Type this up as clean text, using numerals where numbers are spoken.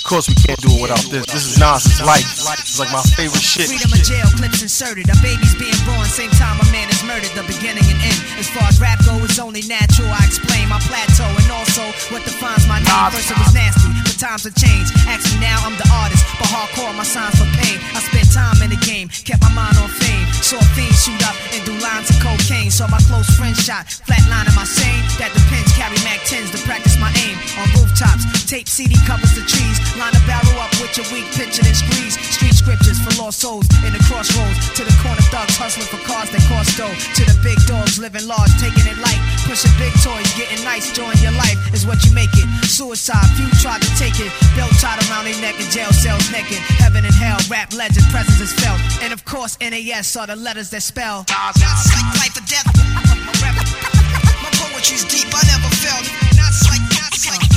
course we can't do it without this. This is Nas's life. It's like my favorite shit. Freedom of jail, clips inserted. A baby's being born, same time a man is murdered. The beginning and end. As far as rap go, it's only natural. I explain my plateau and also what defines my name. First it was nasty, but times have changed. Actually now I'm the artist, but hardcore my signs for pain. I spent time in the game, kept my mind on fame. Saw fiends shoot up and do lines of cocaine. Saw my close friend shot, flatline in my sane. That depends, carry Mac 10s to practice my aim. On rooftops, tape CD covers the trees. Line a barrel up with your weak picture and squeeze. Street scriptures for lost souls in the crossroads. To the corner thugs hustling for cars that cost dough. To the big dogs living large, taking it light. Pushing big toys, getting nice, join your life is what you make it. Suicide, few tried to take it. Belt tied around their neck in jail cells naked. Heaven and hell, rap legend, presence is felt. And of course, NAS are the letters that spell. Not psych, life or death. My poetry's deep, I never felt. Not psych, not psych.